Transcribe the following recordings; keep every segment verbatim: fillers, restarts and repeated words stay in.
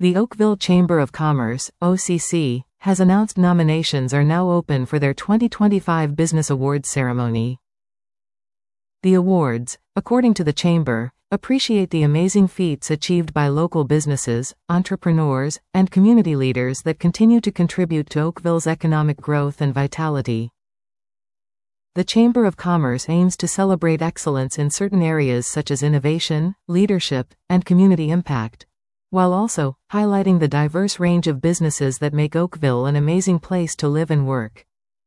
The Oakville Chamber of Commerce, O C C, has announced nominations are now open for their twenty twenty-five Business Awards ceremony. The awards, according to the Chamber, appreciate the amazing feats achieved by local businesses, entrepreneurs, and community leaders that continue to contribute to Oakville's economic growth and vitality. The Chamber of Commerce aims to celebrate excellence in certain areas such as innovation, leadership, and community impact, while also highlighting the diverse range of businesses that make Oakville an amazing place to live and work.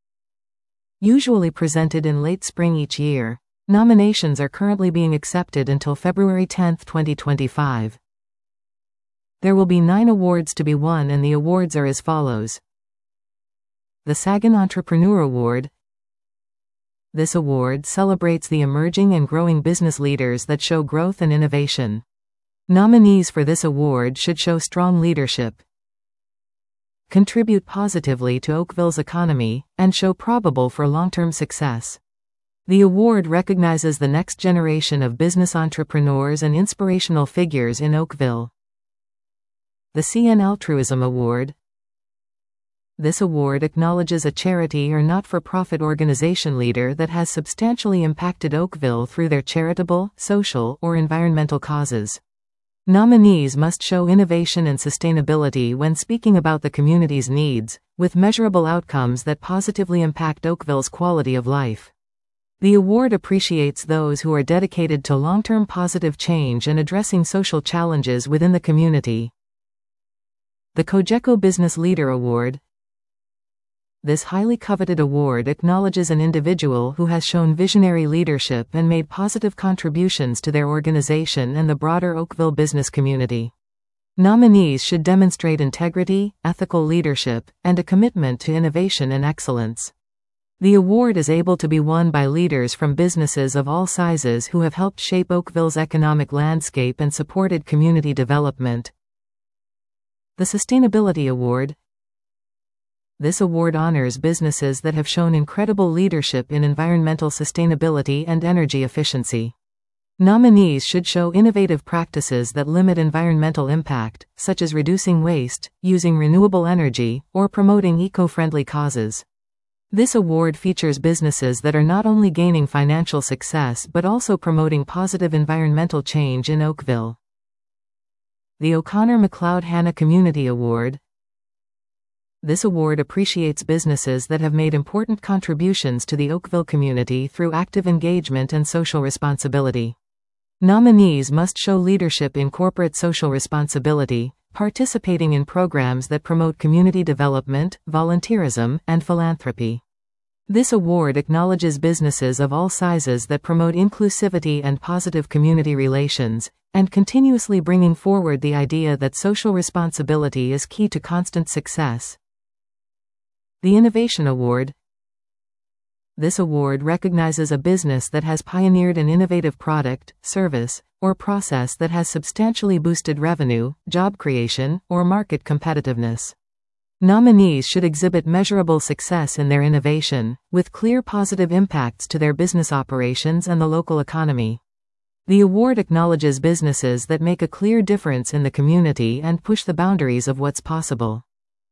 Usually presented in late spring each year, nominations are currently being accepted until February tenth, twenty twenty-five. There will be nine awards to be won, and the awards are as follows. The Sagan Entrepreneur Award. This award celebrates the emerging and growing business leaders that show growth and innovation. Nominees for this award should show strong leadership, contribute positively to Oakville's economy, and show probable for long-term success. The award recognizes the next generation of business entrepreneurs and inspirational figures in Oakville. The C N Altruism Award. This award acknowledges a charity or not-for-profit organization leader that has substantially impacted Oakville through their charitable, social, or environmental causes. Nominees must show innovation and sustainability when speaking about the community's needs, with measurable outcomes that positively impact Oakville's quality of life. The award appreciates those who are dedicated to long-term positive change and addressing social challenges within the community. The Cogeco Business Leader Award. This highly coveted award acknowledges an individual who has shown visionary leadership and made positive contributions to their organization and the broader Oakville business community. Nominees should demonstrate integrity, ethical leadership, and a commitment to innovation and excellence. The award is able to be won by leaders from businesses of all sizes who have helped shape Oakville's economic landscape and supported community development. The Sustainability Award. This award honors businesses that have shown incredible leadership in environmental sustainability and energy efficiency. Nominees should show innovative practices that limit environmental impact, such as reducing waste, using renewable energy, or promoting eco-friendly causes. This award features businesses that are not only gaining financial success but also promoting positive environmental change in Oakville. The O'Connor McLeod Hanna Community Award. This award appreciates businesses that have made important contributions to the Oakville community through active engagement and social responsibility. Nominees must show leadership in corporate social responsibility, participating in programs that promote community development, volunteerism, and philanthropy. This award acknowledges businesses of all sizes that promote inclusivity and positive community relations, and continuously bringing forward the idea that social responsibility is key to constant success. The Innovation Award. This award recognizes a business that has pioneered an innovative product, service, or process that has substantially boosted revenue, job creation, or market competitiveness. Nominees should exhibit measurable success in their innovation, with clear positive impacts to their business operations and the local economy. The award acknowledges businesses that make a clear difference in the community and push the boundaries of what's possible.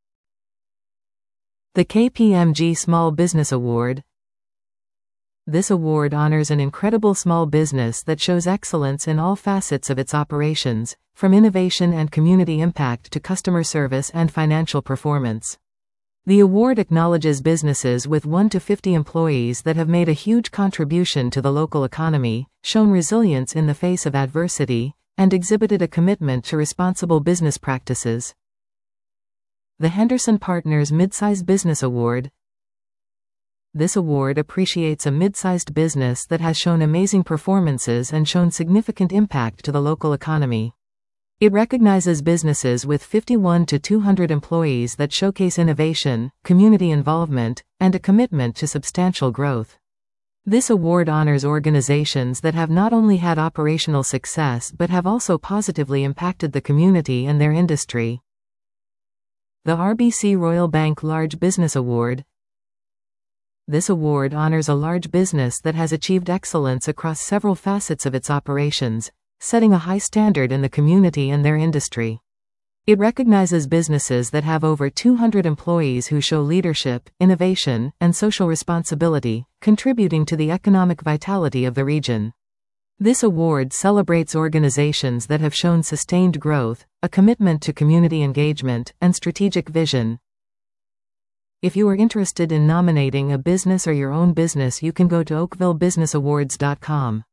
The K P M G Small Business Award. This award honors an incredible small business that shows excellence in all facets of its operations, from innovation and community impact to customer service and financial performance. The award acknowledges businesses with one to fifty employees that have made a huge contribution to the local economy, shown resilience in the face of adversity, and exhibited a commitment to responsible business practices. The Henderson Partners Mid-Sized Business Award. This award appreciates a mid-sized business that has shown amazing performances and shown significant impact to the local economy. It recognizes businesses with fifty-one to two hundred employees that showcase innovation, community involvement, and a commitment to substantial growth. This award honors organizations that have not only had operational success but have also positively impacted the community and their industry. The R B C Royal Bank Large Business Award. This award honors a large business that has achieved excellence across several facets of its operations, setting a high standard in the community and their industry. It recognizes businesses that have over two hundred employees who show leadership, innovation, and social responsibility, contributing to the economic vitality of the region. This award celebrates organizations that have shown sustained growth, a commitment to community engagement, and strategic vision. If you are interested in nominating a business or your own business, you can go to oakville business awards dot com.